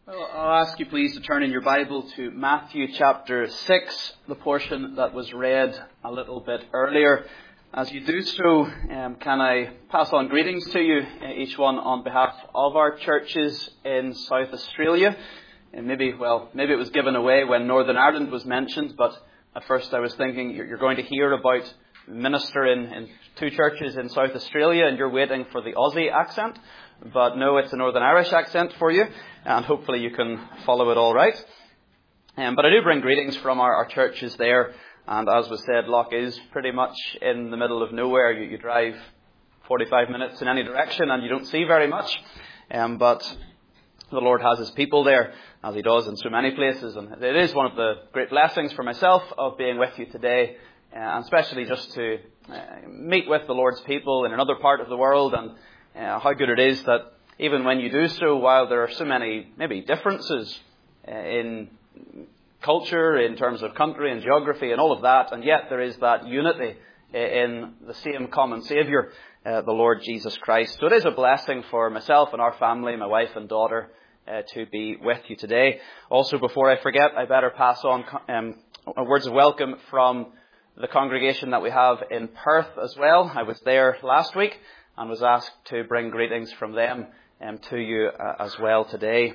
Well, I'll ask you please to turn in your Bible to Matthew chapter 6, the portion that was read a little bit earlier. As you do so, can I pass on greetings to you, each one on behalf of our churches in South Australia. And maybe it was given away when Northern Ireland was mentioned, but at first I was thinking you're going to hear about minister in two churches in South Australia and you're waiting for the Aussie accent. But no, it's a Northern Irish accent for you, and hopefully you can follow it all right. But I do bring greetings from our churches there, and as was said, Loch is pretty much in the middle of nowhere. You drive 45 minutes in any direction and you don't see very much, but the Lord has His people there, as He does in so many places, and it is one of the great blessings for myself of being with you today, and especially just to meet with the Lord's people in another part of the world, and how good it is that even when you do so, while there are so many maybe differences in culture, in terms of country and geography and all of that, and yet there is that unity in the same common Saviour, the Lord Jesus Christ. So it is a blessing for myself and our family, my wife and daughter, to be with you today. Also, before I forget, I better pass on words of welcome from the congregation that we have in Perth as well. I was there last week and was asked to bring greetings from them to you as well today.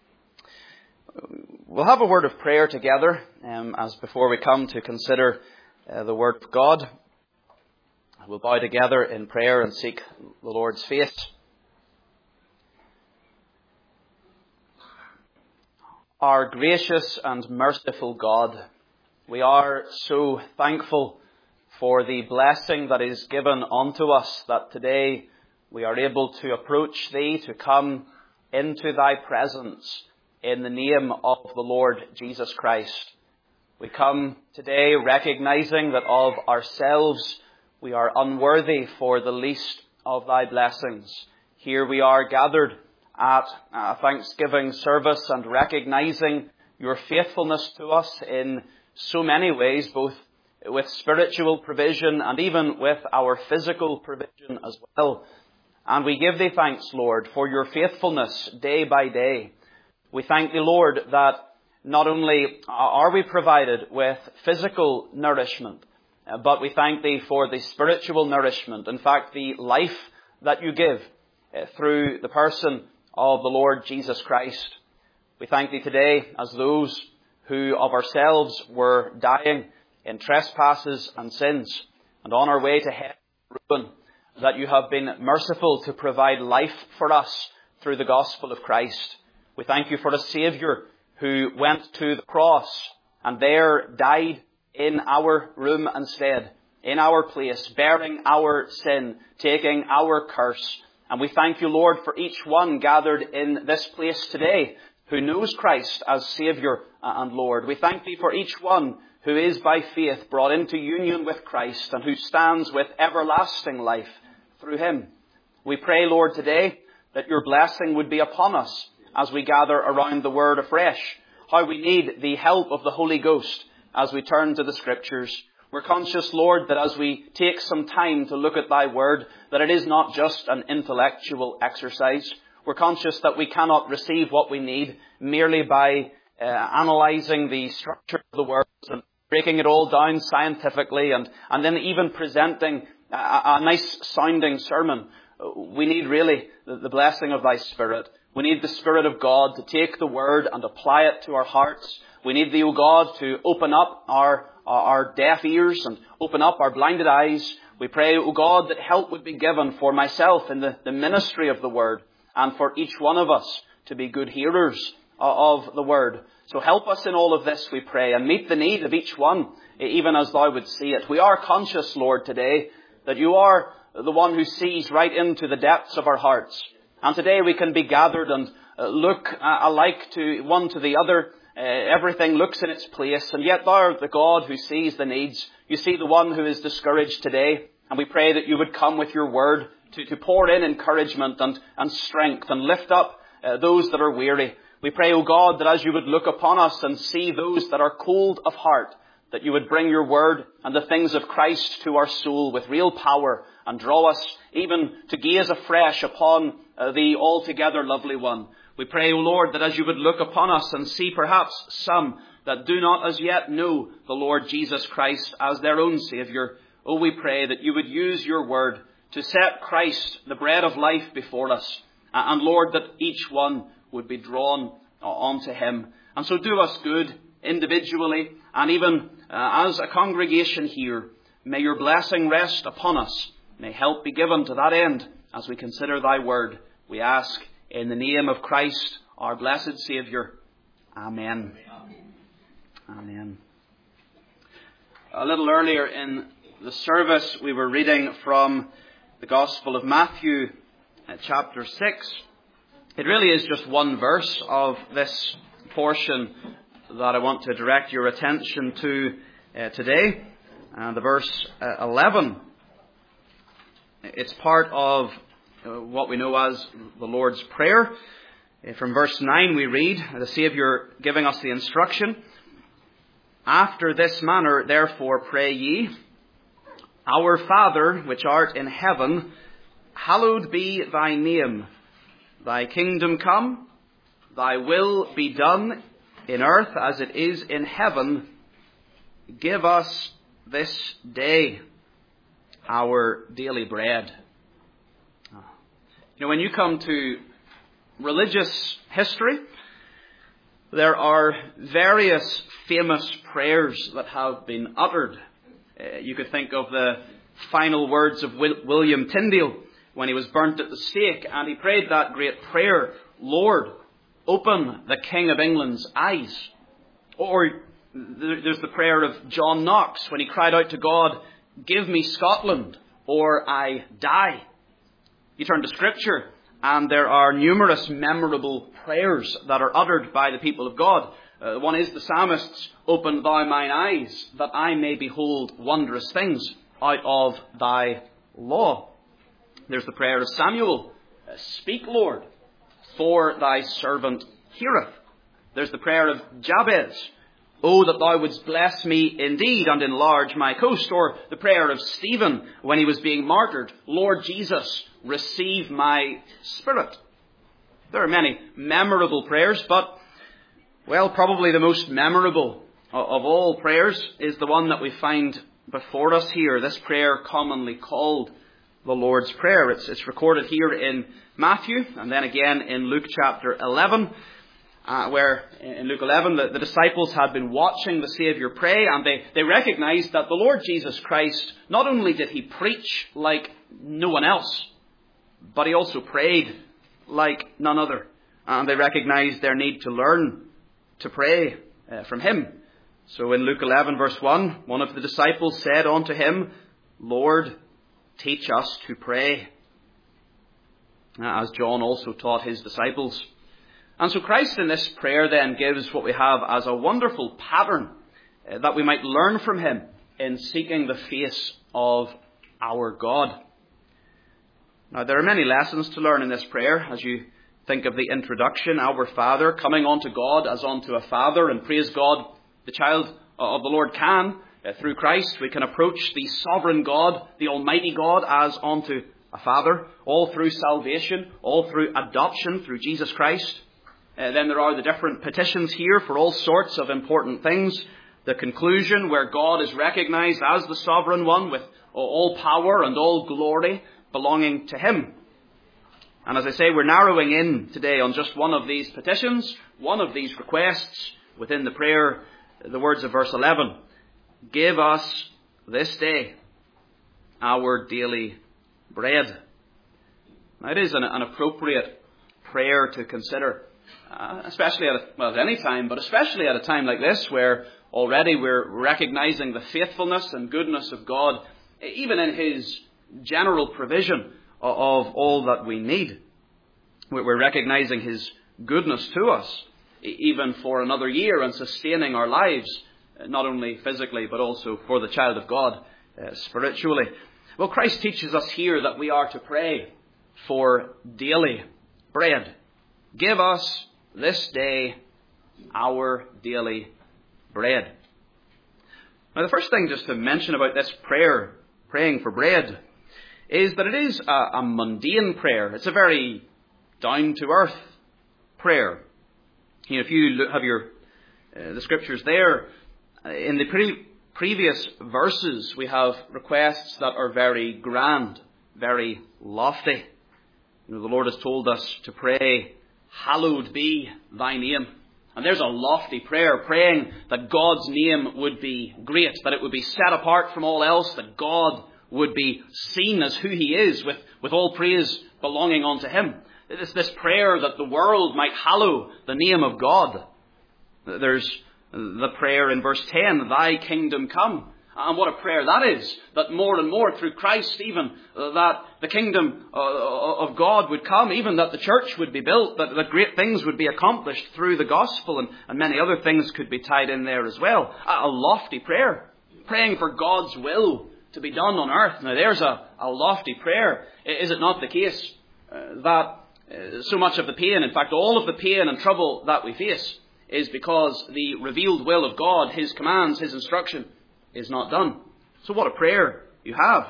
We'll have a word of prayer together as before we come to consider the Word of God. We'll bow together in prayer and seek the Lord's face. Our gracious and merciful God, we are so thankful for the blessing that is given unto us, that today we are able to approach Thee, to come into Thy presence in the name of the Lord Jesus Christ. We come today recognizing that of ourselves we are unworthy for the least of Thy blessings. Here we are gathered at a Thanksgiving service and recognizing Your faithfulness to us in so many ways, both with spiritual provision and even with our physical provision as well. And we give Thee thanks, Lord, for Your faithfulness day by day. We thank Thee, Lord, that not only are we provided with physical nourishment, but we thank Thee for the spiritual nourishment. In fact, the life that You give through the person of the Lord Jesus Christ. We thank Thee today as those who of ourselves were dying in trespasses and sins, and on our way to hell and ruin, that You have been merciful to provide life for us through the gospel of Christ. We thank You for a Saviour who went to the cross and there died in our room instead, in our place, bearing our sin, taking our curse. And we thank You, Lord, for each one gathered in this place today who knows Christ as Saviour and Lord. We thank Thee for each one who is by faith brought into union with Christ and who stands with everlasting life through Him. We pray, Lord, today that Your blessing would be upon us as we gather around the Word afresh. How we need the help of the Holy Ghost as we turn to the Scriptures. We're conscious, Lord, that as we take some time to look at Thy Word, that it is not just an intellectual exercise. We're conscious that we cannot receive what we need merely by analysing the structure of the words and breaking it all down scientifically and then even presenting a nice sounding sermon. We need really the blessing of Thy Spirit. We need the Spirit of God to take the Word and apply it to our hearts. We need Thee, O God, to open up our deaf ears and open up our blinded eyes. We pray, O God, that help would be given for myself in the ministry of the Word and for each one of us to be good hearers of the Word. So help us in all of this, we pray, and meet the need of each one, even as Thou would see it. We are conscious, Lord, today that You are the one who sees right into the depths of our hearts. And today we can be gathered and look alike to one to the other. Everything looks in its place, and yet Thou art the God who sees the needs. You see the one who is discouraged today, and we pray that You would come with Your Word to pour in encouragement and strength and lift up those that are weary. We pray, O God, that as You would look upon us and see those that are cold of heart, that You would bring Your Word and the things of Christ to our soul with real power and draw us even to gaze afresh upon the altogether lovely one. We pray, O Lord, that as you would look upon us and see perhaps some that do not as yet know the Lord Jesus Christ as their own Saviour, we pray that you would use your word to set Christ, the bread of life, before us. And Lord, that each one would be drawn onto him. And so do us good individually and even as a congregation here. May your blessing rest upon us. May help be given to that end as we consider thy word. We ask in the name of Christ, our blessed Saviour. Amen. Amen. A little earlier in the service, we were reading from the Gospel of Matthew, chapter 6. It really is just one verse of this portion that I want to direct your attention to today. The verse 11. It's part of what we know as the Lord's Prayer. From verse 9 we read, the Saviour giving us the instruction, "After this manner therefore pray ye, Our Father, which art in heaven, hallowed be thy name. Thy kingdom come, thy will be done in earth as it is in heaven. Give us this day our daily bread." You know, when you come to religious history, there are various famous prayers that have been uttered. You could think of the final words of William Tyndale when he was burnt at the stake, and he prayed that great prayer, "Lord, open the King of England's eyes." Or there's the prayer of John Knox when he cried out to God, "Give me Scotland or I die." You turn to Scripture and there are numerous memorable prayers that are uttered by the people of God. One is the psalmist's, "Open thou mine eyes, that I may behold wondrous things out of thy law." There's the prayer of Samuel, "Speak, Lord, for thy servant heareth." There's the prayer of Jabez, "Oh, that thou wouldst bless me indeed and enlarge my coast." Or the prayer of Stephen when he was being martyred, "Lord Jesus, receive my spirit." There are many memorable prayers, but, well, probably the most memorable of all prayers is the one that we find before us here, this prayer commonly called the Lord's Prayer. It's recorded here in Matthew and then again in Luke chapter 11, where in Luke 11 the disciples had been watching the Saviour pray, and they recognized that the Lord Jesus Christ, not only did he preach like no one else, but he also prayed like none other. And they recognized their need to learn to pray from him. So in Luke 11 verse 1, one of the disciples said unto him, "Lord, teach us to pray," as John also taught his disciples. And so Christ in this prayer then gives what we have as a wonderful pattern that we might learn from him in seeking the face of our God. Now, there are many lessons to learn in this prayer as you think of the introduction, Our Father, coming unto God as unto a Father, and praise God, the child of the Lord can, through Christ, we can approach the sovereign God, the Almighty God, as unto a Father, all through salvation, all through adoption, through Jesus Christ. Then there are the different petitions here for all sorts of important things. The conclusion where God is recognized as the sovereign one with all power and all glory belonging to him. And as I say, we're narrowing in today on just one of these petitions, one of these requests within the prayer, the words of verse 11. "Give us this day our daily bread." Now, it is an appropriate prayer to consider, especially at any time, but especially at a time like this where already we're recognizing the faithfulness and goodness of God, even in his general provision of all that we need. We're recognizing his goodness to us, even for another year, and sustaining our lives, not only physically, but also for the child of God spiritually. Well, Christ teaches us here that we are to pray for daily bread. Give us this day our daily bread. Now, the first thing just to mention about this prayer, praying for bread, is that it is a mundane prayer. It's a very down-to-earth prayer. If you have the scriptures there, in the previous verses we have requests that are very grand, very lofty. The Lord has told us to pray, "Hallowed be thy name." And there's a lofty prayer, praying that God's name would be great, that it would be set apart from all else, that God would be seen as who he is, with all praise belonging unto him. It's this prayer that the world might hallow the name of God. There's the prayer in verse 10, "Thy kingdom come." And what a prayer that is, that more and more through Christ even, that the kingdom of God would come, even that the church would be built, that great things would be accomplished through the gospel, and many other things could be tied in there as well. A lofty prayer, praying for God's will to be done on earth. Now there's a lofty prayer. Is it not the case that so much of the pain, in fact all of the pain and trouble that we face, is because the revealed will of God, his commands, his instruction, is not done? So what a prayer you have.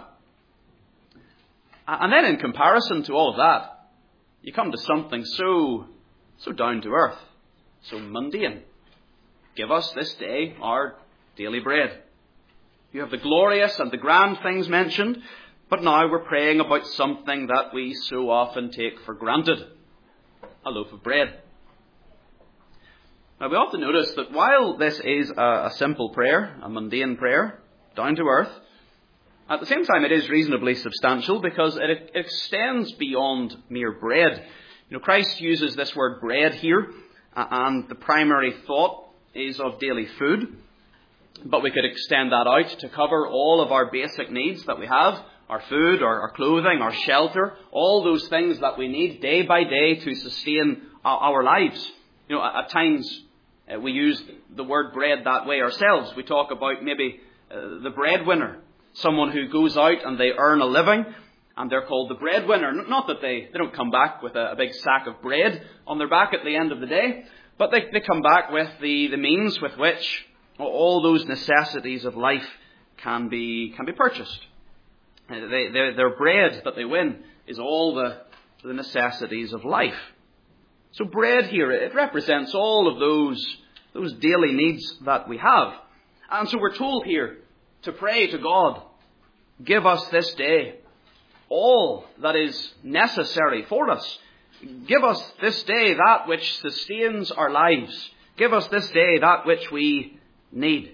And then in comparison to all of that, you come to something so down to earth, so mundane. "Give us this day our daily bread." You have the glorious and the grand things mentioned, but now we're praying about something that we so often take for granted: a loaf of bread. Now we ought to notice that while this is a simple prayer, a mundane prayer, down to earth, at the same time it is reasonably substantial because it extends beyond mere bread. Christ uses this word bread here, and the primary thought is of daily food. But we could extend that out to cover all of our basic needs that we have: our food, our clothing, our shelter, all those things that we need day by day to sustain our lives. At times we use the word bread that way ourselves. We talk about maybe the breadwinner, someone who goes out and they earn a living, and they're called the breadwinner. Not that they don't come back with a big sack of bread on their back at the end of the day, but they come back with the means with which all those necessities of life can be purchased. Their bread that they win is all the necessities of life. So bread here, it represents all of those daily needs that we have. And so we're told here to pray to God, "Give us this day all that is necessary for us. Give us this day that which sustains our lives. Give us this day that which we need."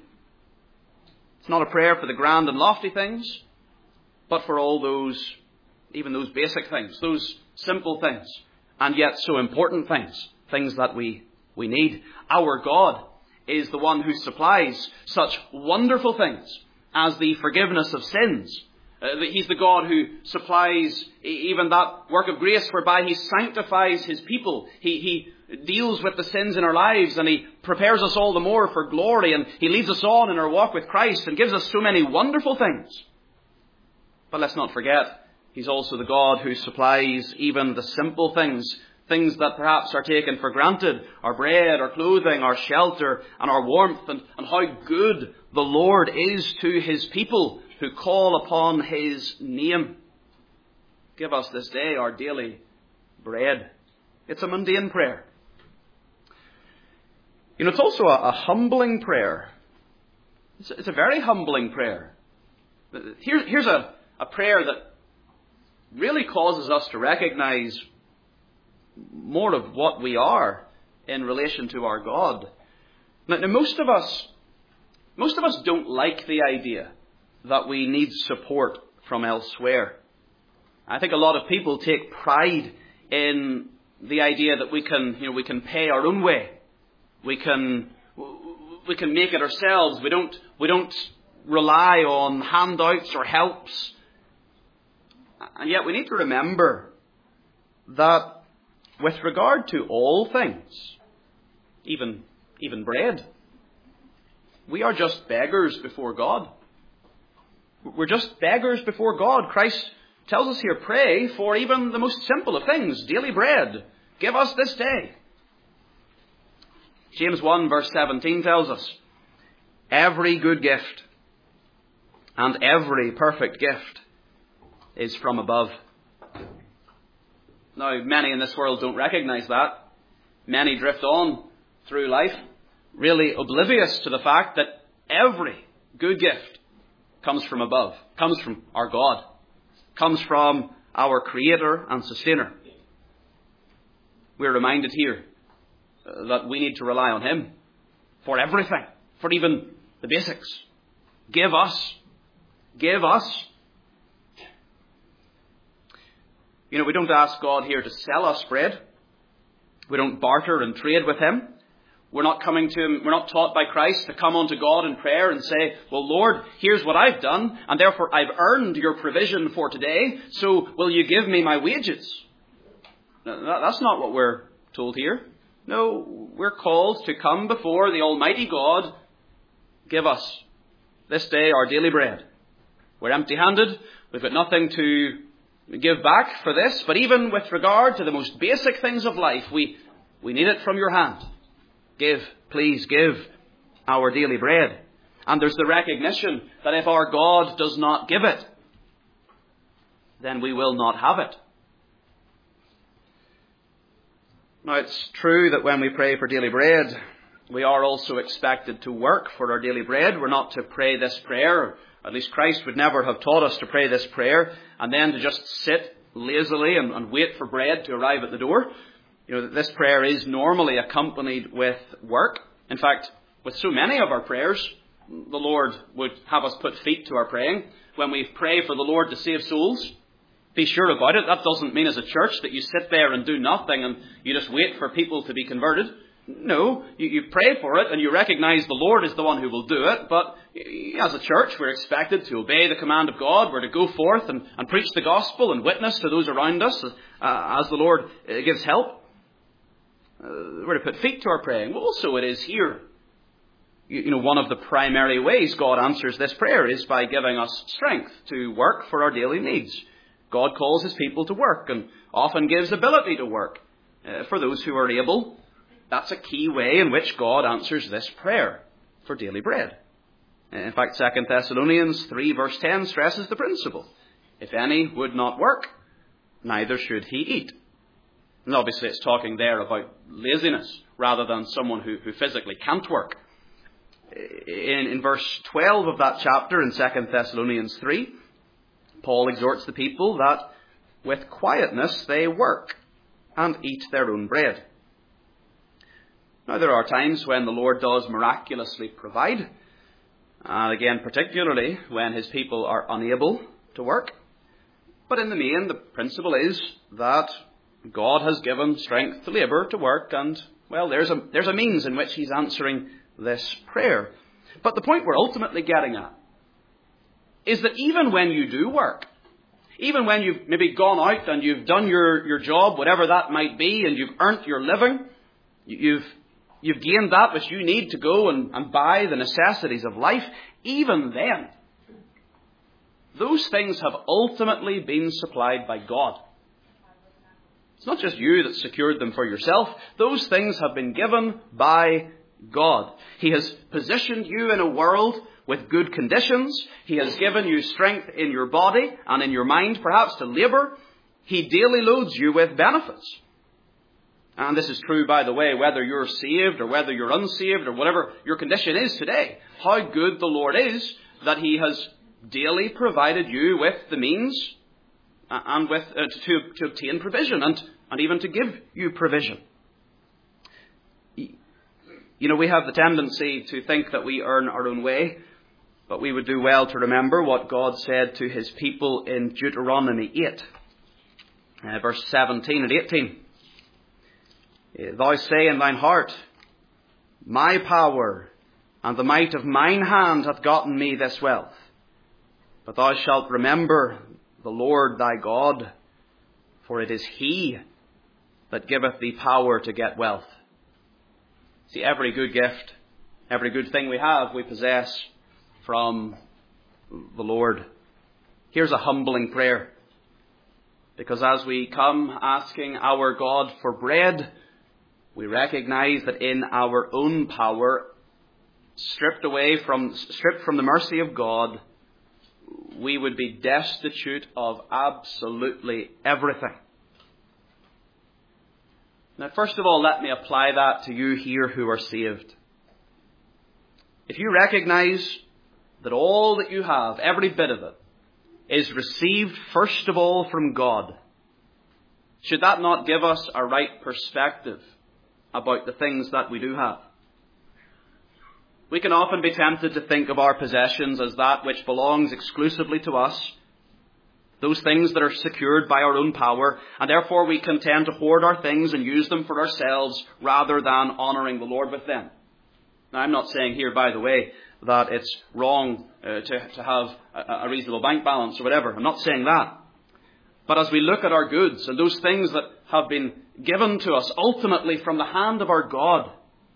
It's not a prayer for the grand and lofty things, but for all those, even those basic things, those simple things, and yet so important things that we need. Our God is the one who supplies such wonderful things as the forgiveness of sins. He's the God who supplies even that work of grace whereby he sanctifies his people. He deals with the sins in our lives, and he prepares us all the more for glory, and he leads us on in our walk with Christ and gives us so many wonderful things. But let's not forget, he's also the God who supplies even the simple things that perhaps are taken for granted: our bread, our clothing, our shelter, and our warmth, and how good the Lord is to his people who call upon his name. "Give us this day our daily bread." It's a mundane prayer. It's also a humbling prayer. It's a very humbling prayer. Here's a prayer that really causes us to recognize more of what we are in relation to our God. Now most of us don't like the idea that we need support from elsewhere. I think a lot of people take pride in the idea that we can pay our own way. We can make it ourselves. We don't rely on handouts or helps. And yet we need to remember that with regard to all things, even bread, we are just beggars before God. We're just beggars before God. Christ tells us here, pray for even the most simple of things, daily bread. Give us this day. James 1 verse 17 tells us, every good gift and every perfect gift is from above. Now, many in this world don't recognize that. many drift on through life, really oblivious to the fact that every good gift comes from above, comes from our God, comes from our Creator and Sustainer. We're reminded here that we need to rely on Him for everything, for even the basics. Give us. You know, we don't ask God here to sell us bread. We don't barter and trade with Him. We're not coming to Him, we're not taught by Christ to come unto God in prayer and say, well, Lord, here's what I've done, and therefore I've earned your provision for today, so will you give me my wages? No, that's not what we're told here. No, we're called to come before the Almighty God. Give us this day our daily bread. We're empty-handed. We've got nothing to give back for this. But even with regard to the most basic things of life, we need it from your hand. Give, please give our daily bread. And there's the recognition that if our God does not give it, then we will not have it. Now, it's true that when we pray for daily bread, we are also expected to work for our daily bread. We're not to pray this prayer, at least Christ would never have taught us to pray this prayer, and then to just sit lazily and wait for bread to arrive at the door. You know, this prayer is normally accompanied with work. In fact, with so many of our prayers, the Lord would have us put feet to our praying. When we pray for the Lord to save souls, be sure about it. That doesn't mean as a church that you sit there and do nothing and you just wait for people to be converted. No, you pray for it and you recognize the Lord is the one who will do it. But as a church, we're expected to obey the command of God. We're to go forth and preach the gospel and witness to those around us as the Lord gives help. We're to put feet to our praying. Well, so it is here. You know, one of the primary ways God answers this prayer is by giving us strength to work for our daily needs. God calls His people to work and often gives ability to work for those who are able. That's a key way in which God answers this prayer for daily bread. In fact, 2 Thessalonians 3 verse 10 stresses the principle. If any would not work, neither should he eat. And obviously it's talking there about laziness rather than someone who physically can't work. In verse 12 of that chapter in 2 Thessalonians 3, Paul exhorts the people that with quietness they work and eat their own bread. Now, there are times when the Lord does miraculously provide, and again, particularly when His people are unable to work. But in the main, the principle is that God has given strength to labour, to work, and, well, there's a means in which He's answering this prayer. But the point we're ultimately getting at is that even when you do work, even when you've maybe gone out and you've done your job, whatever that might be, and you've earned your living, you've gained that which you need to go and buy the necessities of life, even then, those things have ultimately been supplied by God. It's not just you that secured them for yourself. Those things have been given by God. He has positioned you in a world with good conditions. He has given you strength in your body and in your mind, perhaps, to labour. He daily loads you with benefits. And this is true, by the way, whether you're saved or whether you're unsaved or whatever your condition is today. How good the Lord is that He has daily provided you with the means and with to obtain provision and even to give you provision. You know, we have the tendency to think that we earn our own way, but we would do well to remember what God said to His people in Deuteronomy 8, verse 17 and 18. Thou say in thine heart, my power and the might of mine hand hath gotten me this wealth. But thou shalt remember the Lord thy God, for it is He that giveth thee power to get wealth. See, every good gift, every good thing we have, we possess from the Lord. Here's a humbling prayer. Because as we come asking our God for bread, we recognize that in our own power, stripped from the mercy of God, we would be destitute of absolutely everything. Now, first of all, let me apply that to you here who are saved. If you recognize that all that you have, every bit of it, is received first of all from God, should that not give us a right perspective about the things that we do have? We can often be tempted to think of our possessions as that which belongs exclusively to us, those things that are secured by our own power, and therefore we can tend to hoard our things and use them for ourselves rather than honouring the Lord with them. Now, I'm not saying here, by the way, that it's wrong to have a reasonable bank balance or whatever. I'm not saying that. But as we look at our goods and those things that have been given to us ultimately from the hand of our God,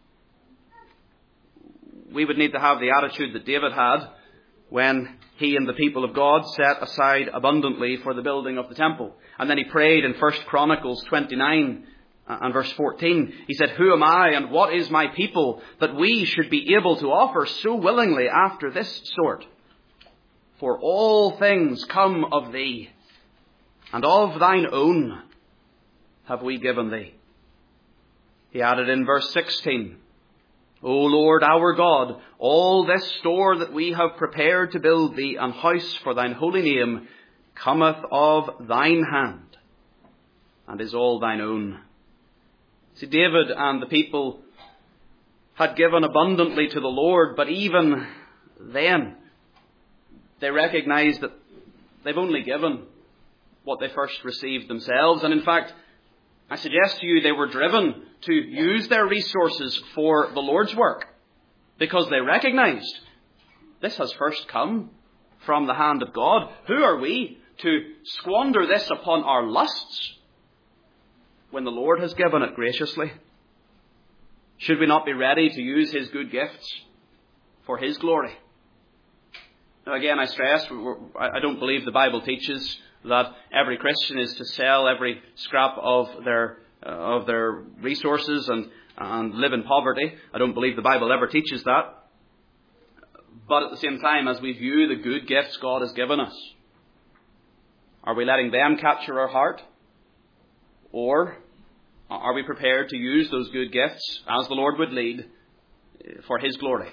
we would need to have the attitude that David had when he and the people of God set aside abundantly for the building of the temple. And then he prayed in 1 Chronicles 29 and verse 14. He said, "Who am I and what is my people that we should be able to offer so willingly after this sort? For all things come of thee, and of thine own have we given thee." He added in verse 16, "O Lord our God, all this store that we have prepared to build thee an house for thine holy name cometh of thine hand, and is all thine own." See, David and the people had given abundantly to the Lord, but even then, they recognized that they've only given what they first received themselves. And in fact, I suggest to you they were driven to use their resources for the Lord's work because they recognized this has first come from the hand of God. Who are we to squander this upon our lusts when the Lord has given it graciously? Should we not be ready to use his good gifts for his glory? Now again, I stress, I don't believe the Bible teaches that every Christian is to sell every scrap of their resources and live in poverty. I don't believe the Bible ever teaches that. But at the same time, as we view the good gifts God has given us, are we letting them capture our heart? Or are we prepared to use those good gifts, as the Lord would lead, for his glory?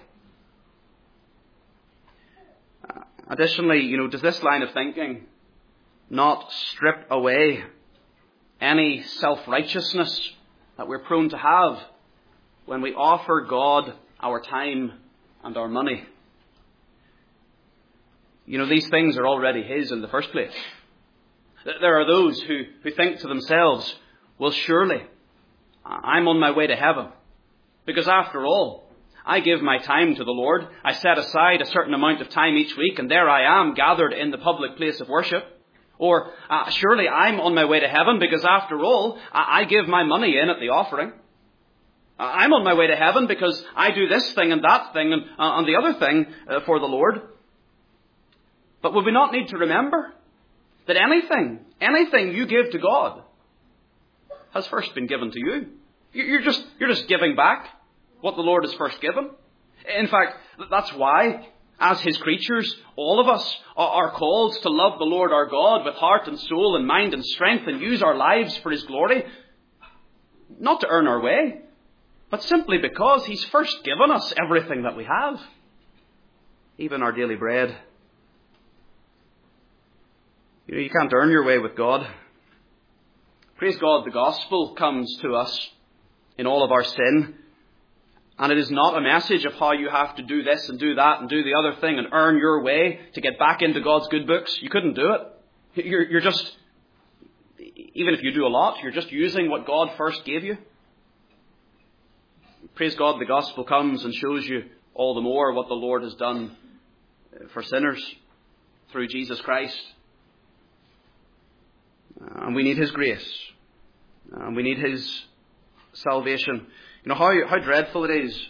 Additionally, does this line of thinking not strip away any self-righteousness that we're prone to have when we offer God our time and our money? These things are already his in the first place. There are those who think to themselves, well, surely I'm on my way to heaven, because after all, I give my time to the Lord. I set aside a certain amount of time each week, and there I am gathered in the public place of worship. Or, surely I'm on my way to heaven because after all, I give my money in at the offering. I'm on my way to heaven because I do this thing and that thing and the other thing for the Lord. But would we not need to remember that anything you give to God has first been given to you? You're just giving back what the Lord has first given. In fact, that's why, as his creatures, all of us are called to love the Lord our God with heart and soul and mind and strength and use our lives for his glory. Not to earn our way, but simply because he's first given us everything that we have, even our daily bread. You can't earn your way with God. Praise God, the gospel comes to us in all of our sin. And it is not a message of how you have to do this and do that and do the other thing and earn your way to get back into God's good books. You couldn't do it. You're just, even if you do a lot, you're just using what God first gave you. Praise God, the gospel comes and shows you all the more what the Lord has done for sinners through Jesus Christ. And we need his grace. And we need his salvation. How dreadful it is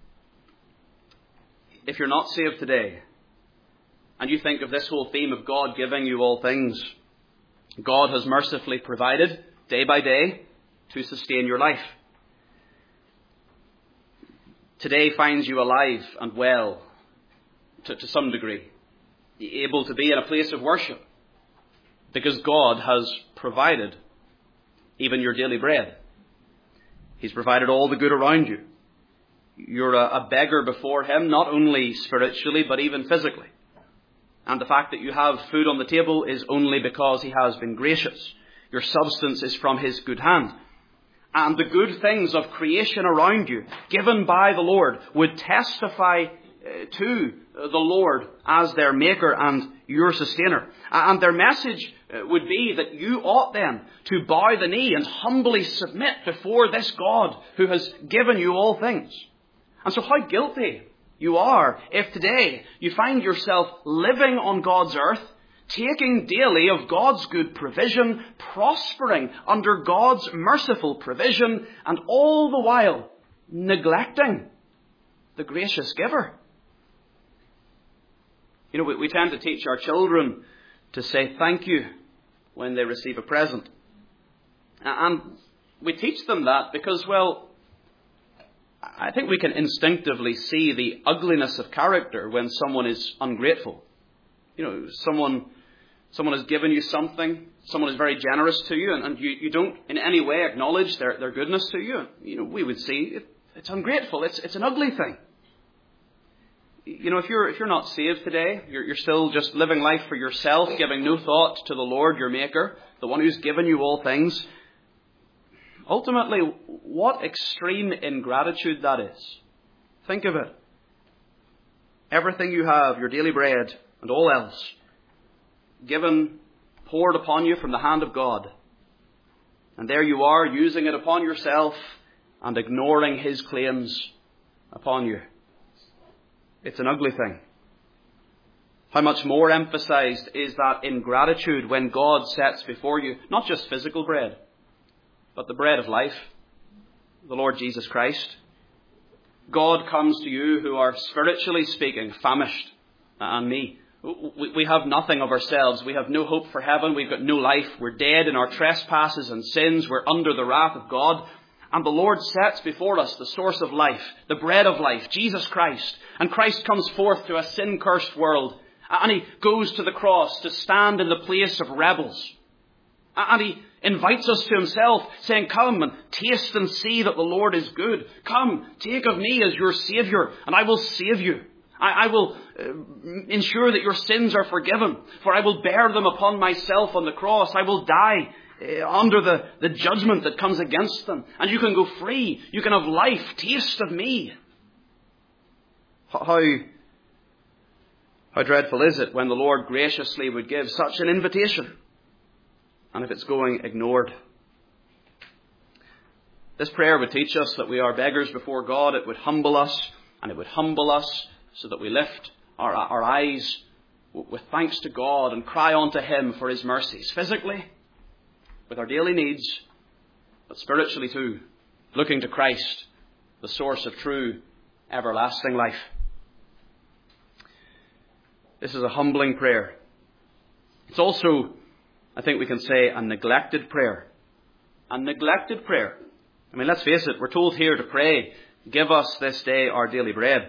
if you're not saved today and you think of this whole theme of God giving you all things. God has mercifully provided day by day to sustain your life. Today finds you alive and well to some degree, able to be in a place of worship because God has provided even your daily bread. He's provided all the good around you. You're a beggar before him, not only spiritually, but even physically. And the fact that you have food on the table is only because he has been gracious. Your substance is from his good hand. And the good things of creation around you, given by the Lord, would testify to the Lord as their maker and your sustainer. And their message would be that you ought then to bow the knee and humbly submit before this God who has given you all things. And so how guilty you are if today you find yourself living on God's earth, taking daily of God's good provision, prospering under God's merciful provision, and all the while neglecting the gracious giver. You know, we tend to teach our children to say thank you when they receive a present. And we teach them that because, well, I think we can instinctively see the ugliness of character when someone is ungrateful. You know, someone has given you something, someone is very generous to you, and you don't in any way acknowledge their goodness to you. You know, we would see it's ungrateful. It's an ugly thing. You know, if you're not saved today, you're still just living life for yourself, giving no thought to the Lord, your Maker, the one who's given you all things. Ultimately, what extreme ingratitude that is. Think of it. Everything you have, your daily bread and all else, given, poured upon you from the hand of God. And there you are, using it upon yourself and ignoring his claims upon you. It's an ugly thing. How much more emphasized is that ingratitude when God sets before you not just physical bread, but the bread of life, the Lord Jesus Christ. God comes to you who are, spiritually speaking, famished, and me. We have nothing of ourselves. We have no hope for heaven. We've got no life. We're dead in our trespasses and sins. We're under the wrath of God. And the Lord sets before us the source of life, the bread of life, Jesus Christ. And Christ comes forth to a sin-cursed world. And he goes to the cross to stand in the place of rebels. And he invites us to himself, saying, come and taste and see that the Lord is good. Come, take of me as your Saviour, and I will save you. I will ensure that your sins are forgiven, for I will bear them upon myself on the cross. I will die under the judgment that comes against them. And you can go free. You can have life. Taste of me. How dreadful is it when the Lord graciously would give such an invitation, and if it's going ignored? This prayer would teach us that we are beggars before God. It would humble us, and it would humble us so that we lift our eyes with thanks to God and cry unto him for his mercies, physically, with our daily needs, but spiritually too, looking to Christ, the source of true, everlasting life. This is a humbling prayer. It's also, I think we can say, a neglected prayer. A neglected prayer. I mean, let's face it, we're told here to pray, give us this day our daily bread.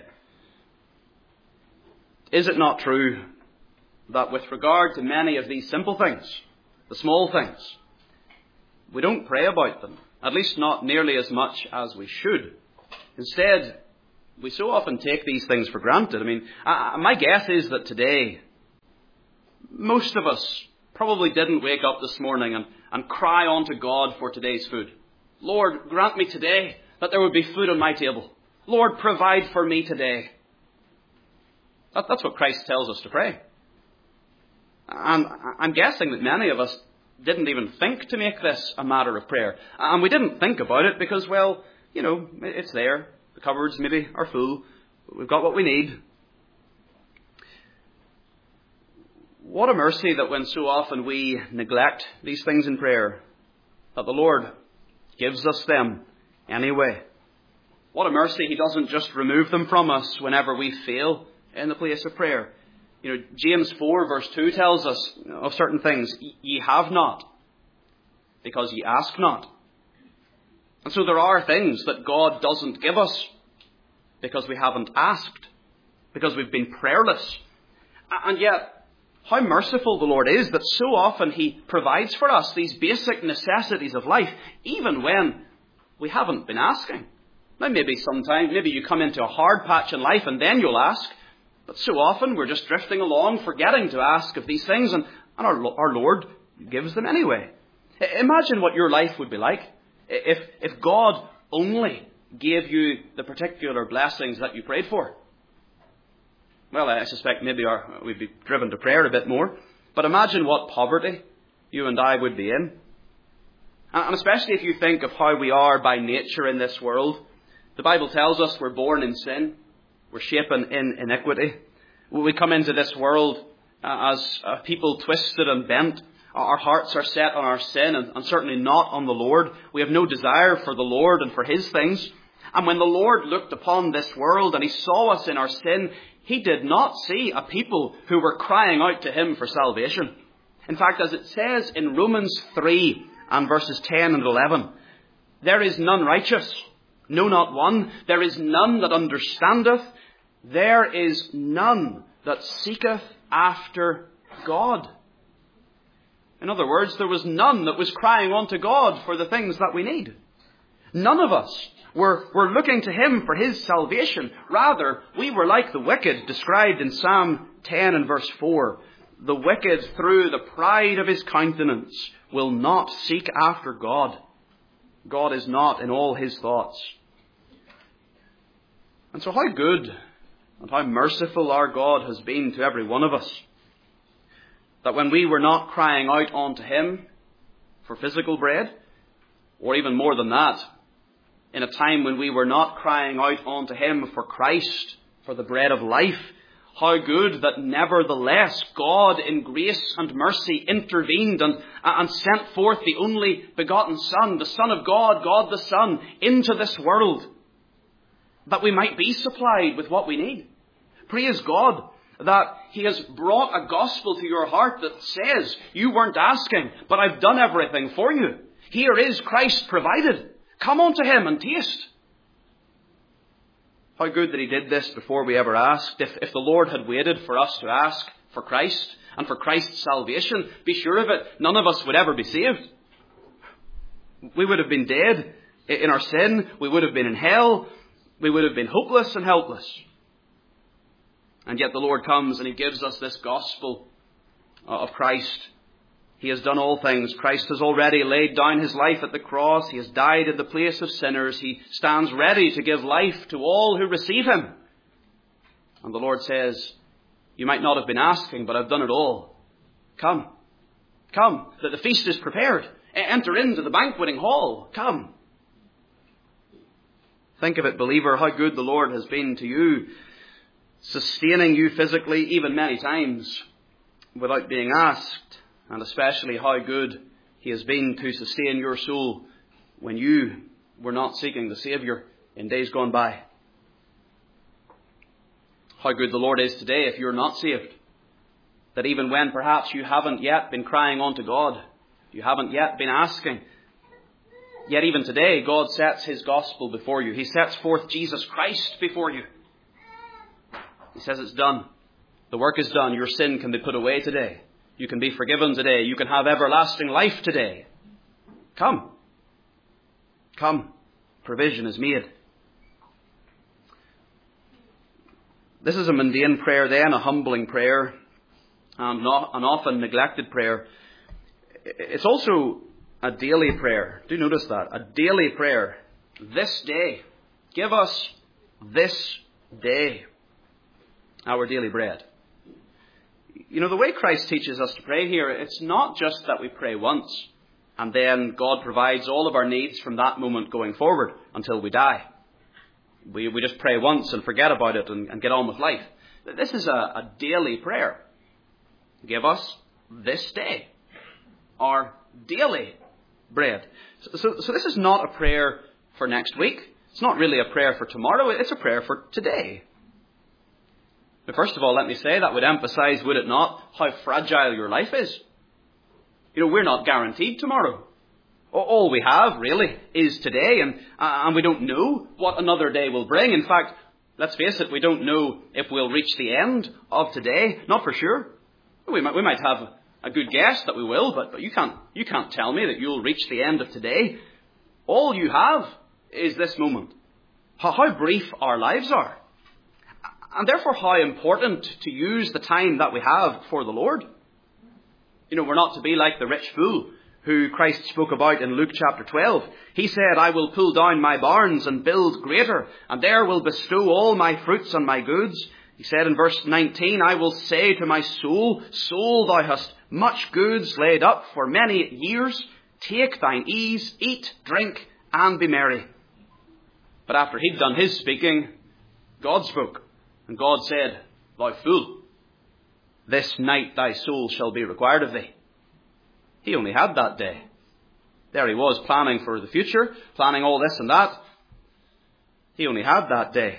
Is it not true that with regard to many of these simple things, the small things, we don't pray about them, at least not nearly as much as we should? Instead, we so often take these things for granted. I mean, my guess is that today, most of us probably didn't wake up this morning and cry unto God for today's food. Lord, grant me today that there would be food on my table. Lord, provide for me today. That's what Christ tells us to pray. And I'm guessing that many of us didn't even think to make this a matter of prayer. And we didn't think about it because, well, you know, it's there. The cupboards maybe are full. We've got what we need. What a mercy that when so often we neglect these things in prayer, that the Lord gives us them anyway. What a mercy he doesn't just remove them from us whenever we fail in the place of prayer. You know, James 4 verse 2 tells us of certain things. Ye have not, because ye ask not. And so there are things that God doesn't give us because we haven't asked, because we've been prayerless. And yet, how merciful the Lord is that so often he provides for us these basic necessities of life, even when we haven't been asking. Now maybe sometime, maybe you come into a hard patch in life and then you'll ask. But so often we're just drifting along, forgetting to ask of these things, and our Lord gives them anyway. Imagine what your life would be like if God only gave you the particular blessings that you prayed for. Well, I suspect maybe we'd be driven to prayer a bit more. But imagine what poverty you and I would be in. And especially if you think of how we are by nature in this world. The Bible tells us we're born in sin. We're shapen in iniquity. We come into this world as people twisted and bent. Our hearts are set on our sin and certainly not on the Lord. We have no desire for the Lord and for His things. And when the Lord looked upon this world and He saw us in our sin, He did not see a people who were crying out to Him for salvation. In fact, as it says in Romans 3 and verses 10 and 11, there is none righteous, no, not one. There is none that understandeth. There is none that seeketh after God. In other words, there was none that was crying unto God for the things that we need. None of us were looking to Him for His salvation. Rather, we were like the wicked, described in Psalm 10 and verse 4. The wicked, through the pride of his countenance, will not seek after God. God is not in all his thoughts. And so how good and how merciful our God has been to every one of us. That when we were not crying out unto Him for physical bread, or even more than that, in a time when we were not crying out unto Him for Christ, for the bread of life, how good that nevertheless God in grace and mercy intervened and sent forth the only begotten Son, the Son of God, God the Son, into this world, that we might be supplied with what we need. Praise God that He has brought a gospel to your heart that says, you weren't asking, but I've done everything for you. Here is Christ provided. Come unto Him and taste. How good that He did this before we ever asked. If the Lord had waited for us to ask for Christ and for Christ's salvation, be sure of it, none of us would ever be saved. We would have been dead in our sin. We would have been in hell. We would have been hopeless and helpless. And yet the Lord comes and He gives us this gospel of Christ. He has done all things. Christ has already laid down His life at the cross. He has died in the place of sinners. He stands ready to give life to all who receive Him. And the Lord says, you might not have been asking, but I've done it all. Come. Come. The feast is prepared. Enter into the banqueting hall. Come. Think of it, believer, how good the Lord has been to you, sustaining you physically even many times without being asked. And especially how good He has been to sustain your soul when you were not seeking the Saviour in days gone by. How good the Lord is today if you're not saved. That even when perhaps you haven't yet been crying unto God, you haven't yet been asking, yet even today God sets His gospel before you. He sets forth Jesus Christ before you. He says it's done. The work is done. Your sin can be put away today. You can be forgiven today. You can have everlasting life today. Come. Come. Provision is made. This is a mundane prayer then, a humbling prayer, and not an often neglected prayer. It's also a daily prayer. Do notice that. A daily prayer. This day. Give us this day our daily bread. You know, the way Christ teaches us to pray here, it's not just that we pray once and then God provides all of our needs from that moment going forward until we die. We just pray once and forget about it and get on with life. This is a daily prayer. Give us this day our daily bread. So this is not a prayer for next week. It's not really a prayer for tomorrow. It's a prayer for today. But first of all, let me say that would emphasize, would it not, how fragile your life is. You know, we're not guaranteed tomorrow. All we have, really, is today, and we don't know what another day will bring. In fact, let's face it, we don't know if we'll reach the end of today. Not for sure. We might have a good guess that we will, but you can't tell me that you'll reach the end of today. All you have is this moment. How brief our lives are. And therefore how important to use the time that we have for the Lord. We're not to be like the rich fool who Christ spoke about in Luke chapter 12. He said, I will pull down my barns and build greater, and there will bestow all my fruits and my goods. He said in verse 19, I will say to my soul, soul, thou hast much goods laid up for many years. Take thine ease, eat, drink, and be merry. But after he'd done his speaking, God spoke. And God said, thou fool, this night thy soul shall be required of thee. He only had that day. There he was planning for the future, planning all this and that. He only had that day.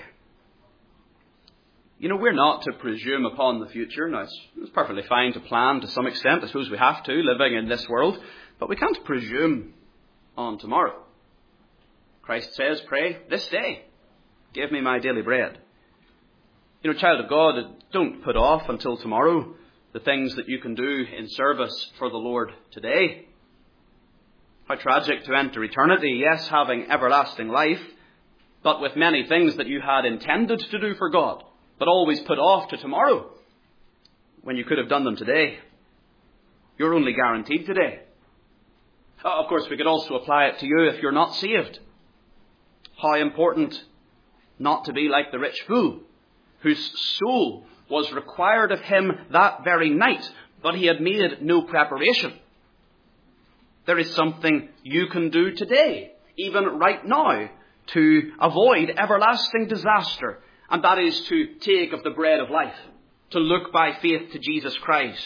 We're not to presume upon the future. Now, it's perfectly fine to plan to some extent. I suppose we have to, living in this world. But we can't presume on tomorrow. Christ says, pray this day, give me my daily bread. Child of God, don't put off until tomorrow the things that you can do in service for the Lord today. How tragic to enter eternity, yes, having everlasting life, but with many things that you had intended to do for God, but always put off to tomorrow when you could have done them today. You're only guaranteed today. Of course, we could also apply it to you if you're not saved. How important not to be like the rich fool, whose soul was required of him that very night, but he had made no preparation. There is something you can do today, even right now, to avoid everlasting disaster, and that is to take of the bread of life, to look by faith to Jesus Christ.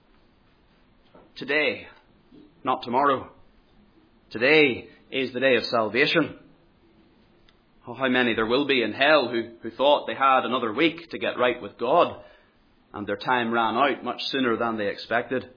Today, not tomorrow. Today is the day of salvation. Oh, how many there will be in hell who thought they had another week to get right with God, and their time ran out much sooner than they expected.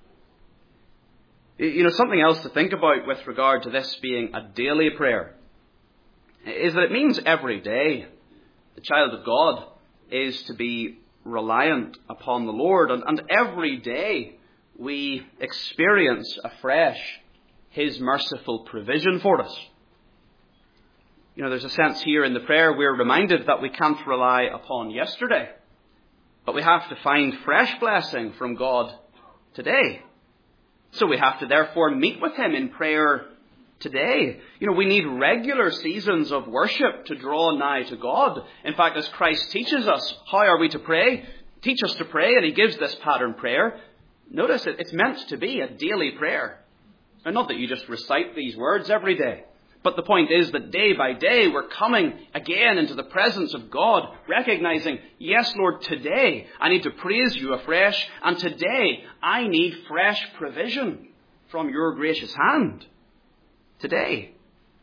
Something else to think about with regard to this being a daily prayer is that it means every day the child of God is to be reliant upon the Lord, and every day we experience afresh His merciful provision for us. There's a sense here in the prayer we're reminded that we can't rely upon yesterday, but we have to find fresh blessing from God today. So we have to therefore meet with Him in prayer today. We need regular seasons of worship to draw nigh to God. In fact, as Christ teaches us, how are we to pray? Teach us to pray, and He gives this pattern prayer. Notice it's meant to be a daily prayer. And not that you just recite these words every day. But the point is that day by day we're coming again into the presence of God, recognizing, yes, Lord, today I need to praise you afresh, and today I need fresh provision from your gracious hand. Today.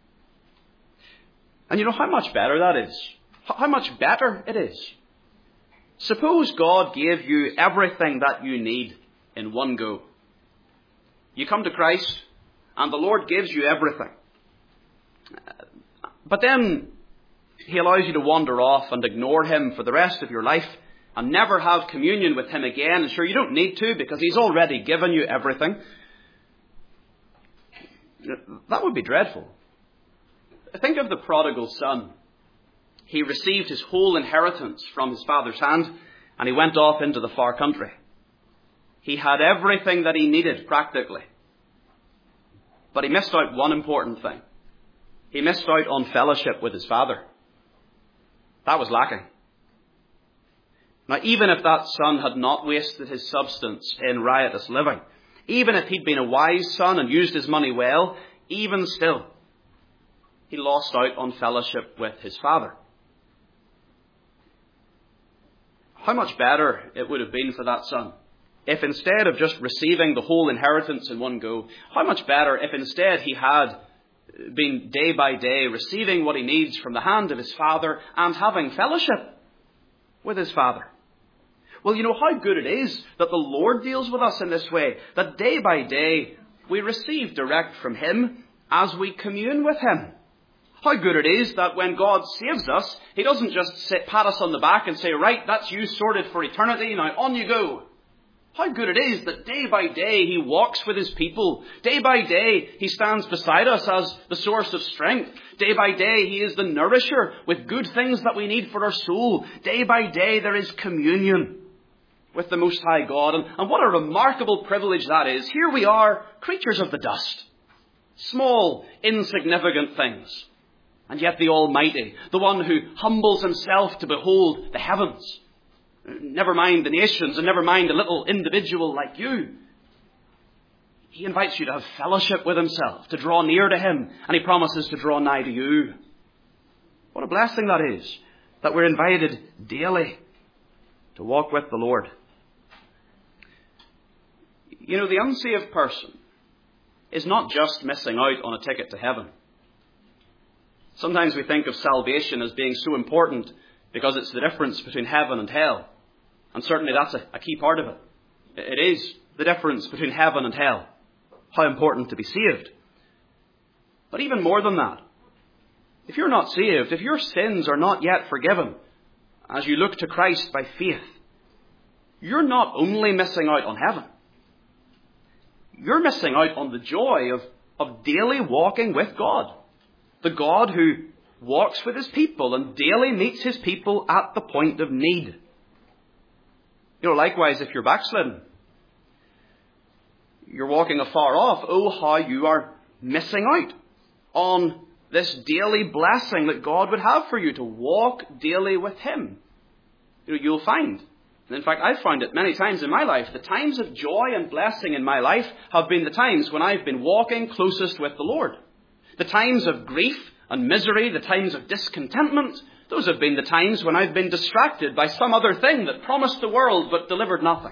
And how much better that is? How much better it is? Suppose God gave you everything that you need in one go. You come to Christ, and the Lord gives you everything. But then He allows you to wander off and ignore Him for the rest of your life and never have communion with Him again. And sure, you don't need to, because He's already given you everything. That would be dreadful. Think of the prodigal son. He received his whole inheritance from his father's hand, and he went off into the far country. He had everything that he needed, practically. But he missed out one important thing. He missed out on fellowship with his father. That was lacking. Now, even if that son had not wasted his substance in riotous living, even if he'd been a wise son and used his money well, even still, he lost out on fellowship with his father. How much better it would have been for that son if instead of just receiving the whole inheritance in one go, how much better if instead he had been day by day receiving what he needs from the hand of his father and having fellowship with his father. Well, how good it is that the Lord deals with us in this way, that day by day we receive direct from Him as we commune with Him. How good it is that when God saves us, He doesn't just pat us on the back and say, right, that's you sorted for eternity, now on you go. How good it is that day by day He walks with His people. Day by day He stands beside us as the source of strength. Day by day He is the nourisher with good things that we need for our soul. Day by day there is communion with the Most High God. And what a remarkable privilege that is. Here we are, creatures of the dust. Small, insignificant things. And yet the Almighty, the one who humbles Himself to behold the heavens. Never mind the nations and never mind a little individual like you. He invites you to have fellowship with Himself, to draw near to Him, and He promises to draw nigh to you. What a blessing that is, that we're invited daily to walk with the Lord. You know, the unsaved person is not just missing out on a ticket to heaven. Sometimes we think of salvation as being so important because it's the difference between heaven and hell. And certainly that's a key part of it. It is the difference between heaven and hell. How important to be saved. But even more than that, if you're not saved, if your sins are not yet forgiven, as you look to Christ by faith, you're not only missing out on heaven. You're missing out on the joy of daily walking with God. The God who walks with His people and daily meets His people at the point of need. You know, likewise, if you're backslidden, you're walking afar off, oh, how you are missing out on this daily blessing that God would have for you to walk daily with Him. You know, you'll find, and in fact, I've found it many times in my life, the times of joy and blessing in my life have been the times when I've been walking closest with the Lord. The times of grief and misery, the times of discontentment, those have been the times when I've been distracted by some other thing that promised the world but delivered nothing.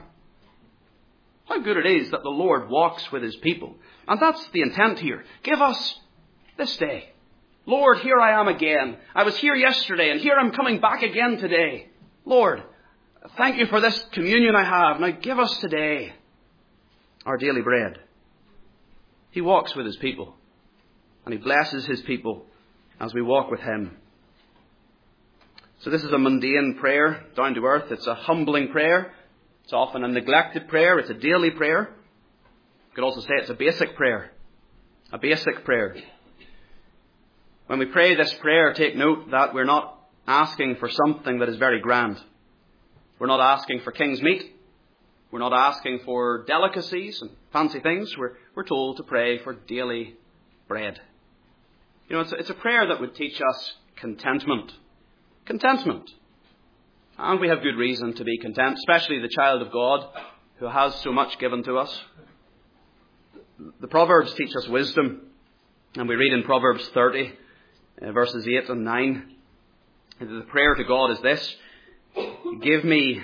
How good it is that the Lord walks with His people. And that's the intent here. Give us this day. Lord, here I am again. I was here yesterday and here I'm coming back again today. Lord, thank You for this communion I have. Now give us today our daily bread. He walks with His people and He blesses His people as we walk with Him. So this is a mundane prayer, down to earth. It's a humbling prayer. It's often a neglected prayer. It's a daily prayer. You could also say it's a basic prayer. A basic prayer. When we pray this prayer, take note that we're not asking for something that is very grand. We're not asking for king's meat. We're not asking for delicacies and fancy things. We're told to pray for daily bread. You know, it's a prayer that would teach us contentment. Contentment. And we have good reason to be content, especially the child of God who has so much given to us. The Proverbs teach us wisdom. And we read in Proverbs 30, verses 8 and 9. The prayer to God is this: Give me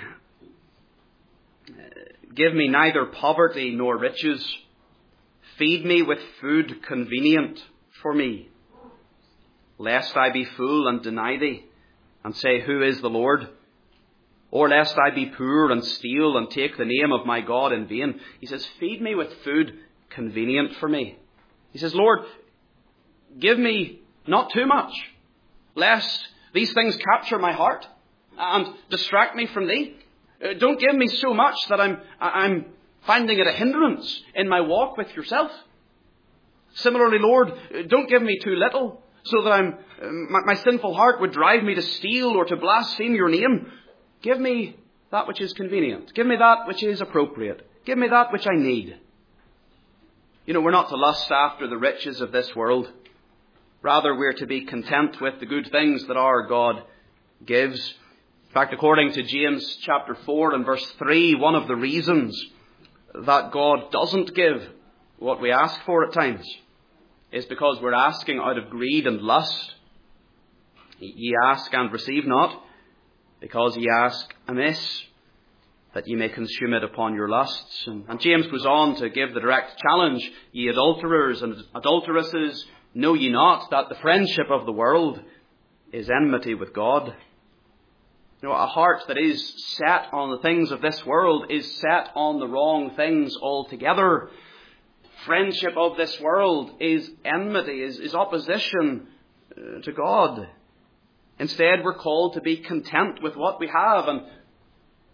neither poverty nor riches. Feed me with food convenient for me, lest I be full and deny Thee, and say, Who is the Lord? Or lest I be poor and steal and take the name of my God in vain. He says, feed me with food convenient for me. He says, Lord, give me not too much, lest these things capture my heart and distract me from Thee. Don't give me so much that I'm finding it a hindrance in my walk with Yourself. Similarly, Lord, don't give me too little, so that my sinful heart would drive me to steal or to blaspheme Your name. Give me that which is convenient. Give me that which is appropriate. Give me that which I need. You know, we're not to lust after the riches of this world. Rather, we're to be content with the good things that our God gives. In fact, according to James chapter 4 and verse 3, one of the reasons that God doesn't give what we ask for at times is because we're asking out of greed and lust. Ye ask and receive not, because ye ask amiss, that ye may consume it upon your lusts. And James goes on to give the direct challenge: Ye adulterers and adulteresses, know ye not that the friendship of the world is enmity with God? You know, a heart that is set on the things of this world is set on the wrong things altogether. Friendship of this world is enmity, is opposition to God. Instead, we're called to be content with what we have, and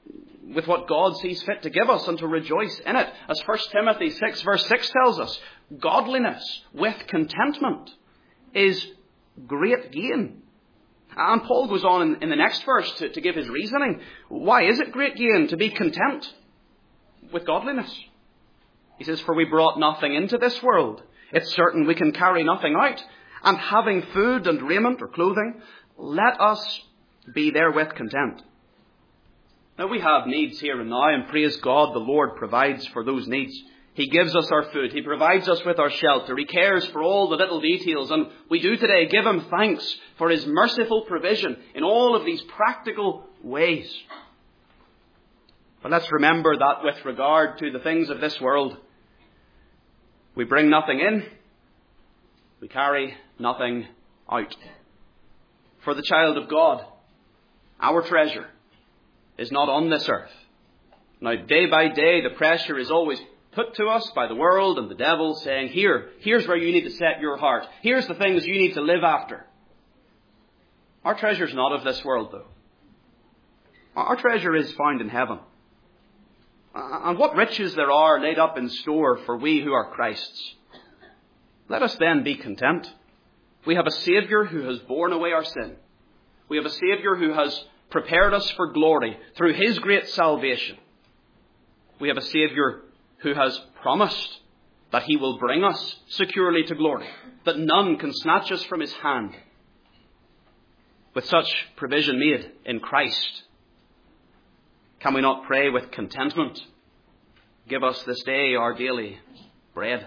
with what God sees fit to give us and to rejoice in it. As 1 Timothy 6 verse 6 tells us, godliness with contentment is great gain. And Paul goes on in the next verse to give his reasoning. Why is it great gain to be content with godliness? He says, for we brought nothing into this world. It's certain we can carry nothing out. And having food and raiment or clothing, let us be therewith content. Now we have needs here and now, and praise God, the Lord provides for those needs. He gives us our food. He provides us with our shelter. He cares for all the little details. And we do today give Him thanks for His merciful provision in all of these practical ways. But let's remember that with regard to the things of this world, we bring nothing in, we carry nothing out. For the child of God, our treasure is not on this earth. Now, day by day, the pressure is always put to us by the world and the devil, saying, here's where you need to set your heart. Here's the things you need to live after. Our treasure is not of this world, though. Our treasure is found in heaven. And what riches there are laid up in store for we who are Christ's. Let us then be content. We have a Saviour who has borne away our sin. We have a Saviour who has prepared us for glory through His great salvation. We have a Saviour who has promised that He will bring us securely to glory, that none can snatch us from His hand. With such provision made in Christ, can we not pray with contentment? Give us this day our daily bread.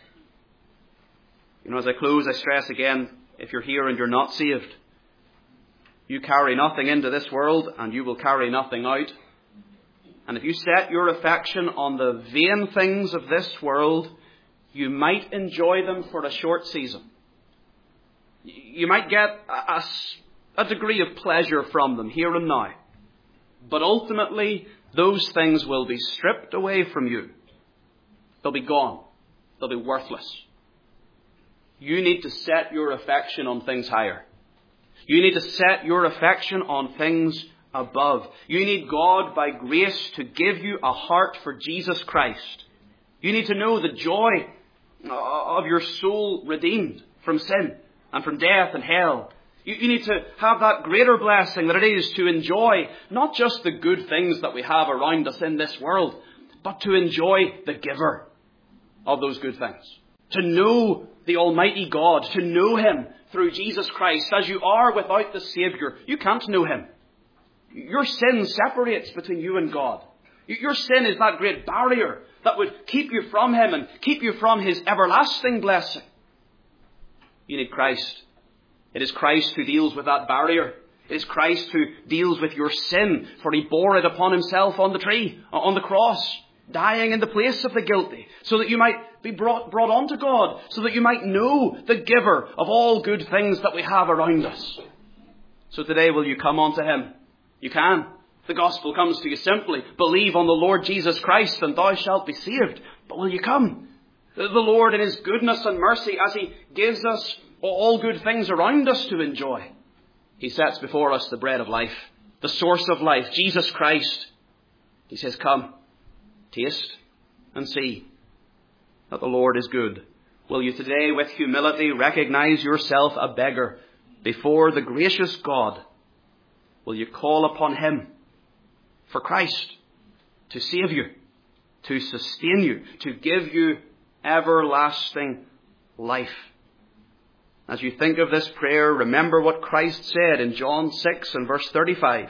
As I close, I stress again, if you're here and you're not saved, you carry nothing into this world and you will carry nothing out. And if you set your affection on the vain things of this world, you might enjoy them for a short season. You might get a degree of pleasure from them here and now. But ultimately, those things will be stripped away from you. They'll be gone. They'll be worthless. You need to set your affection on things higher. You need to set your affection on things above. You need God by grace to give you a heart for Jesus Christ. You need to know the joy of your soul redeemed from sin and from death and hell. You need to have that greater blessing that it is to enjoy not just the good things that we have around us in this world, but to enjoy the giver of those good things. To know the Almighty God, to know Him through Jesus Christ. As you are without the Saviour, you can't know Him. Your sin separates between you and God. Your sin is that great barrier that would keep you from Him and keep you from His everlasting blessing. You need Christ. It is Christ who deals with that barrier. It is Christ who deals with your sin, for He bore it upon Himself on the tree, on the cross, dying in the place of the guilty, so that you might be brought unto God, so that you might know the giver of all good things that we have around us. So today, will you come unto Him? You can. The gospel comes to you simply. Believe on the Lord Jesus Christ and thou shalt be saved. But will you come? The Lord in His goodness and mercy, as He gives us all good things around us to enjoy, He sets before us the bread of life, the source of life, Jesus Christ. He says, come, taste and see that the Lord is good. Will you today with humility recognize yourself a beggar before the gracious God? Will you call upon Him for Christ to save you, to sustain you, to give you everlasting life? As you think of this prayer, remember what Christ said in John 6 and verse 35.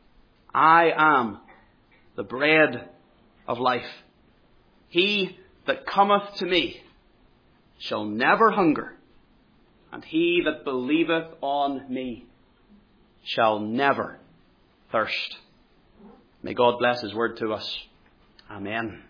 I am the bread of life. He that cometh to me shall never hunger, and he that believeth on me shall never thirst. May God bless His word to us. Amen.